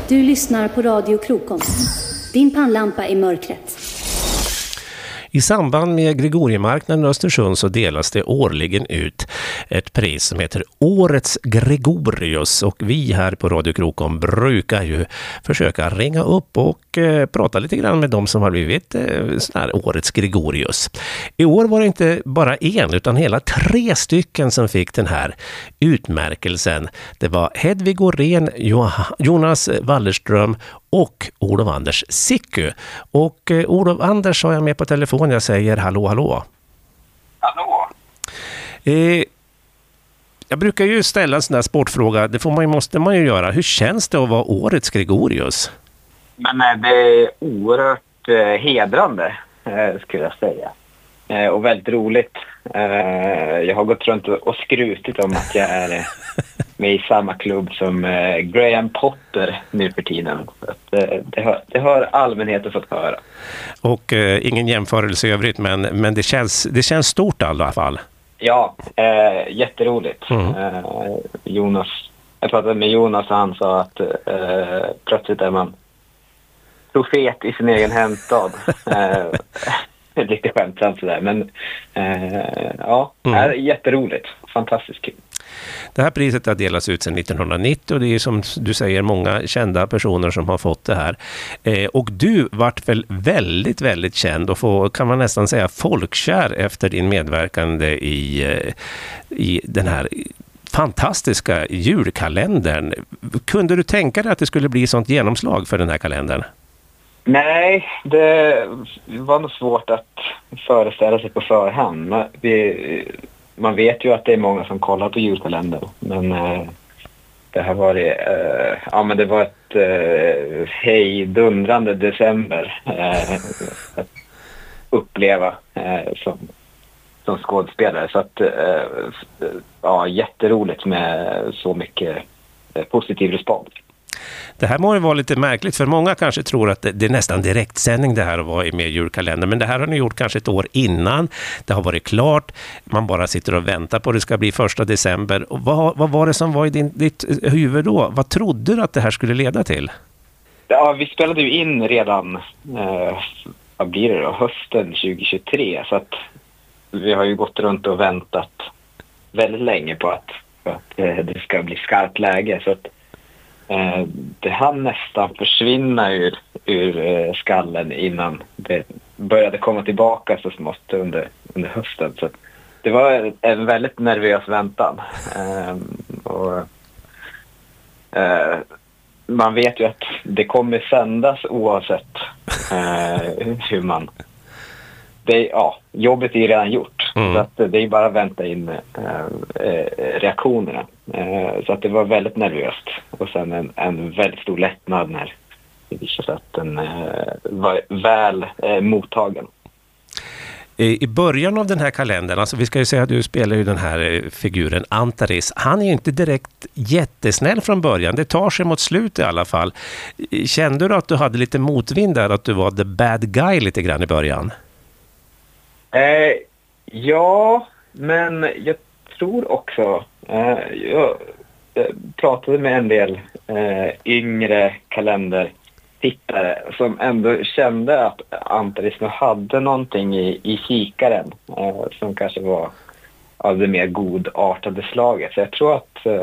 Du lyssnar på Radio Krokom. Din pannlampa i mörkret. I samband med Gregoriemarknaden i Östersund så delas det årligen ut ett pris som heter Årets Gregorius, och vi här på Radio Krokom brukar ju försöka ringa upp och prata lite grann med de som har blivit sån här Årets Gregorius. I år var det inte bara en utan hela 3 stycken som fick den här utmärkelsen. Det var Hedvig Åhrén, Jonas Wallerström och Olof Anders Sicku. Och Olof Anders har jag med på telefon. Jag säger hallå, hallå. Hallå. Jag brukar ju ställa en sån där sportfråga. Det måste man ju göra. Hur känns det att vara Årets Gregorius? Men det är oerhört hedrande, skulle jag säga. Och väldigt roligt. Jag har gått runt och skrutit om att jag är med i samma klubb som Graham Potter nu för tiden. Så att, det har allmänheten fått höra. Och ingen jämförelse i övrigt, men det känns stort i alla fall. Ja, jätteroligt. Jag pratade med Jonas och han sa att plötsligt är man profet i sin egen hemstad. Lite skämtsamt sådär, men är jätteroligt. Fantastiskt kul. Det här priset har delats ut sedan 1990 och det är som du säger många kända personer som har fått det här. Och du vart väl väldigt, väldigt känd och kan man nästan säga folkkär efter din medverkande i den här fantastiska julkalendern. Kunde du tänka dig att det skulle bli sånt genomslag för den här kalendern? Nej, det var nog svårt att föreställa sig på förhand. Man vet ju att det är många som kollar på julkalendern, men det här var det var ett hejdundrande december att uppleva som skådespelare. Så att jätteroligt med så mycket positiv respons. Det här må ju vara lite märkligt för många kanske tror att det är nästan direktsändning det här att vara med i julkalendern. Men det här har ni gjort kanske ett år innan. Det har varit klart. Man bara sitter och väntar på att det ska bli 1 december. Och vad var det som var i ditt huvud då? Vad trodde du att det här skulle leda till? Ja, vi spelade ju in redan vad blir det då? Hösten 2023. Så att vi har ju gått runt och väntat väldigt länge på att det ska bli skarpt läge. Så att det hann nästan försvinna ur skallen innan det började komma tillbaka så smått under hösten. Så det var en väldigt nervös väntan. Man vet ju att det kommer sändas oavsett hur man... jobbet är ju redan gjort. Så att det är bara att vänta in reaktionerna. Så att det var väldigt nervöst. Och sen en väldigt stor lättnad när det visade sig att den var väl mottagen. I början av den här kalendern, alltså vi ska ju säga att du spelar ju den här figuren Antares. Han är ju inte direkt jättesnäll från början. Det tar sig mot slut i alla fall. Kände du att du hade lite motvind där, att du var the bad guy lite grann i början? Ja, men jag tror också jag pratade med en del yngre kalendertittare som ändå kände att Antares nu hade någonting i kikaren som kanske var av det mer godartade slaget. Så jag tror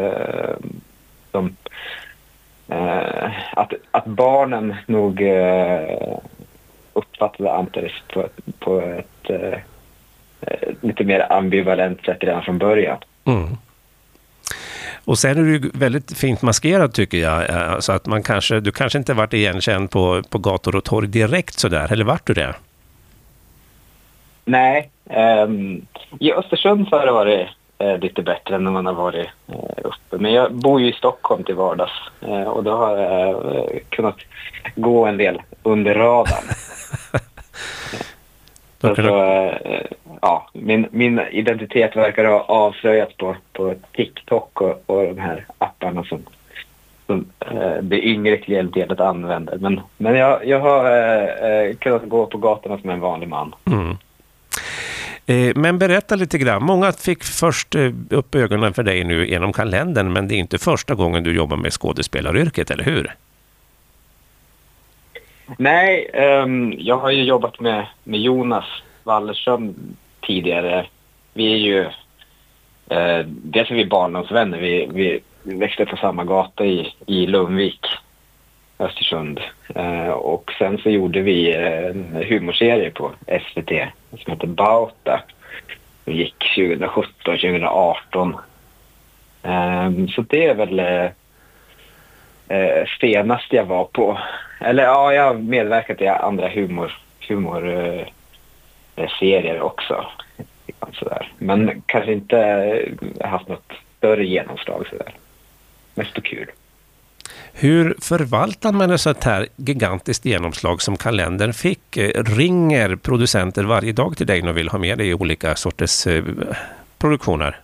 att barnen nog uppfattade Antares på ett lite mer ambivalent sätt redan från början. Och sen är du väldigt fint maskerad tycker jag, så att du kanske inte varit igenkänd på gator och torg direkt sådär, eller vart du det? Nej, i Östersund så har det varit lite bättre än när man har varit uppe. Men jag bor ju i Stockholm till vardags och då har jag kunnat gå en del under radarn. Min identitet verkar ha avslöjats på TikTok och de här apparna som det yngre klientelet använder. Men jag har kunnat gå på gatorna som en vanlig man. Men berätta lite grann. Många fick först upp ögonen för dig nu genom kalendern, men det är inte första gången du jobbar med skådespelaryrket, eller hur? Nej, jag har ju jobbat med Jonas Wallerström tidigare. Vi är ju dels är vi barndomsvänner. Vi växte på samma gata i Lundvik, Östersund. Och sen så gjorde vi en humorserie på SVT som heter Bauta. Det gick 2017-2018. Så det är väl senast jag var på. Eller ja, jag har medverkat i andra humorserier också. Sådär. Men kanske inte haft något större genomslag sådär. Mest och kul. Hur förvaltar man ett sånt här gigantiskt genomslag som kalendern fick? Ringer producenter varje dag till dig och vill ha med dig i olika sorters produktioner?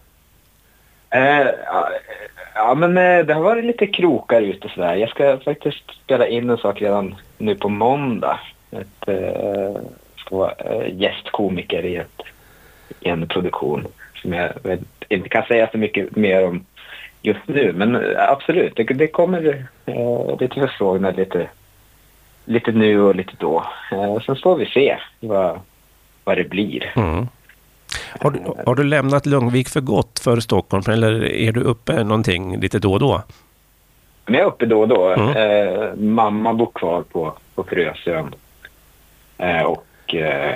Ja, men det har varit lite krokar ute sådär. Jag ska faktiskt spela in en sak redan nu på måndag. Ska vara gästkomiker i en produktion som jag inte kan säga så mycket mer om just nu, men absolut, det kommer lite förfrågningar lite nu och lite då. Sen får vi se vad det blir. Mm. Har du lämnat Lundvik för gott för Stockholm, eller är du uppe någonting lite då och då? Men jag är uppe då och då. Mamma bor kvar på Frösön. Och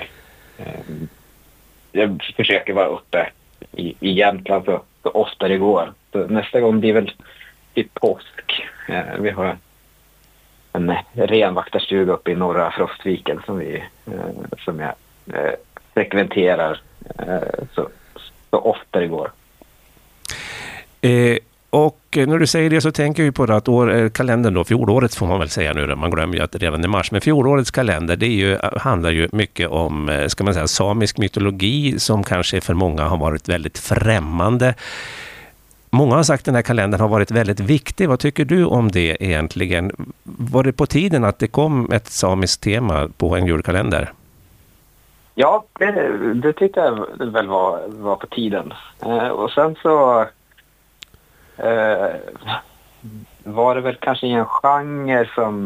jag försöker vara uppe i Jämtland så ofta det går. Så nästa gång blir väl i påsk. Vi har en renvaktarstuga uppe i norra Frostviken som jag frekventerar så ofta det går. Och när du säger det så tänker jag på det att kalendern då, fjolårets får man väl säga nu, man glömmer ju att det redan är mars, men fjolårets kalender handlar ju mycket om, ska man säga, samisk mytologi som kanske för många har varit väldigt främmande. Många har sagt att den här kalendern har varit väldigt viktig. Vad tycker du om det egentligen? Var det på tiden att det kom ett samiskt tema på en julkalender? Ja, det tyckte jag väl var på tiden. Och sen så var det väl kanske en genre som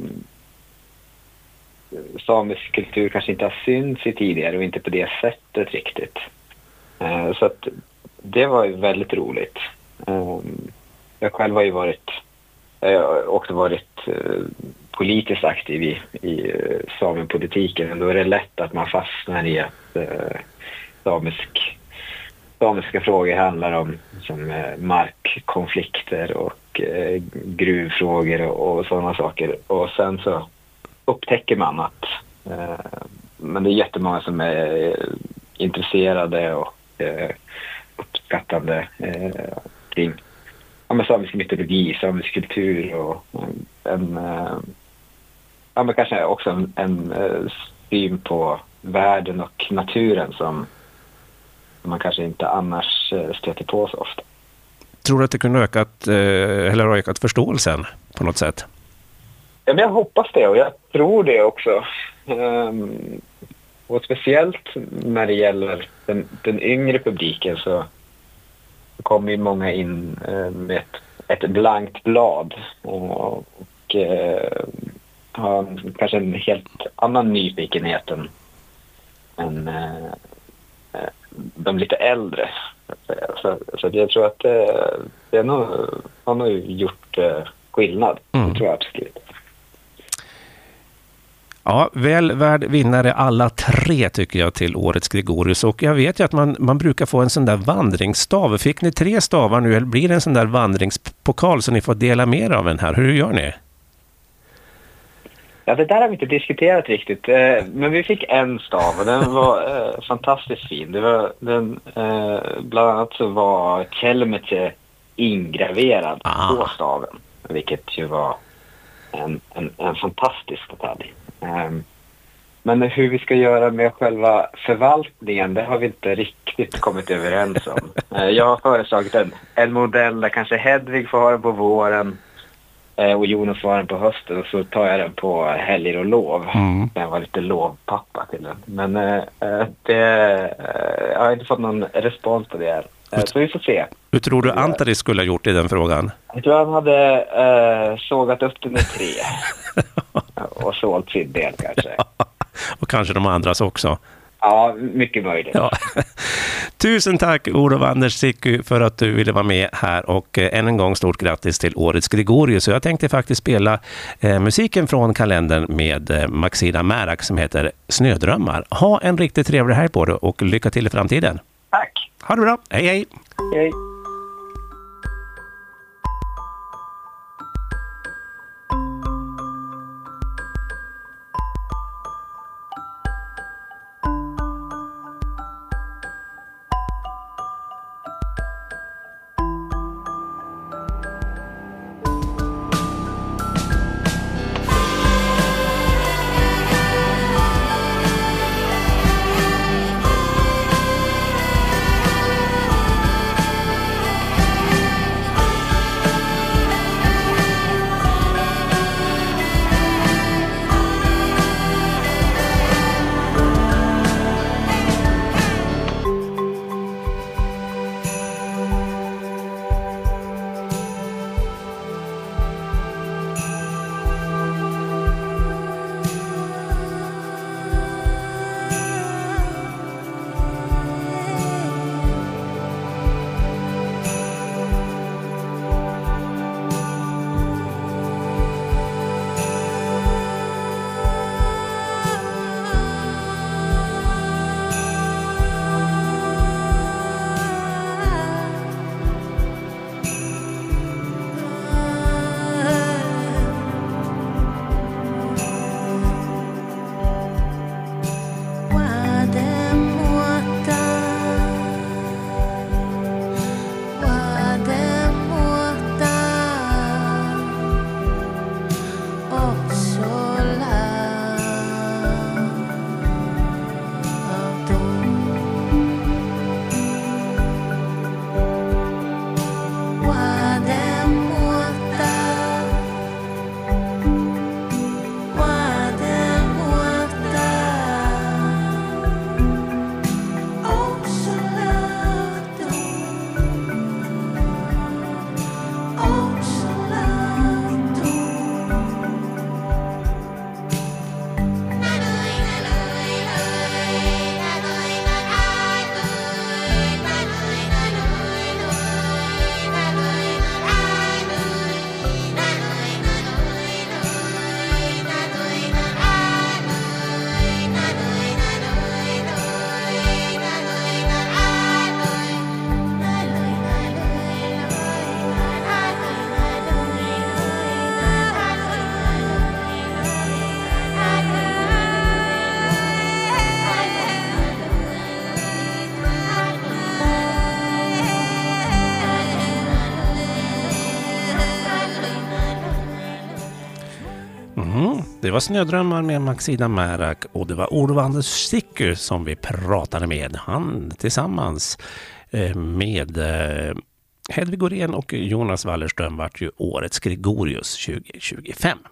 samisk kultur kanske inte har synts i tidigare och inte på det sättet riktigt. Så att det var ju väldigt roligt. Jag själv har ju varit politiskt aktiv i samepolitiken, och då är det lätt att man fastnar i att samiska frågor handlar om som markkonflikter och gruvfrågor och sådana saker. Och sen så upptäcker man att men det är jättemånga som är intresserade och uppskattande kring samisk mytologi, samisk kultur och men kanske också en syn på världen och naturen som man kanske inte annars stöter på så ofta. Tror du att det kunde ökat förståelsen på något sätt? Ja, men jag hoppas det, och jag tror det också. Och speciellt när det gäller den yngre publiken så kommer ju många in med ett blankt blad och har kanske en helt annan nyfikenhet än de lite äldre. Så jag tror att det har nog gjort skillnad. Det tror jag absolut. Ja, väl värd vinnare alla tre tycker jag till årets Gregorius, och jag vet ju att man brukar få en sån där vandringsstav. Fick ni 3 stavar nu, eller blir det en sån där vandringspokal så ni får dela mer av den här? Hur gör ni? Ja, det där har vi inte diskuterat riktigt, men vi fick en stav och den var fantastiskt fin. Bland annat så var Kelmete ingraverad på staven, vilket ju var en fantastisk detalj. Men hur vi ska göra med själva förvaltningen, det har vi inte riktigt kommit överens om. Jag har föreslagit en modell där kanske Hedvig får ha den på våren och Jonas får ha den på hösten, och så tar jag den på helger och lov. Den var lite lovpappa till den. Men jag har inte fått någon respons på det här. Så vi får se. Hur tror du Antaris skulle ha gjort i den frågan? Jag tror han hade sågat upp den med 3. och sålt sin del kanske. Och kanske de andras också. Ja, mycket möjligt. Ja. Tusen tack Olof Anders Siku för att du ville vara med här, och än en gång stort grattis till årets Gregorius. Så jag tänkte faktiskt spela musiken från kalendern med Maxida Märak som heter Snödrömmar. Ha en riktigt trevlig helg på dig och lycka till i framtiden. Tack. Ha det bra. Hej hej. Hej. Det var Snödrömmar med Maxida Märak och det var Olof Anders Siku som vi pratade med. Han tillsammans med Hedvig Åhrén och Jonas Wallerström vart ju årets Gregorius 2025.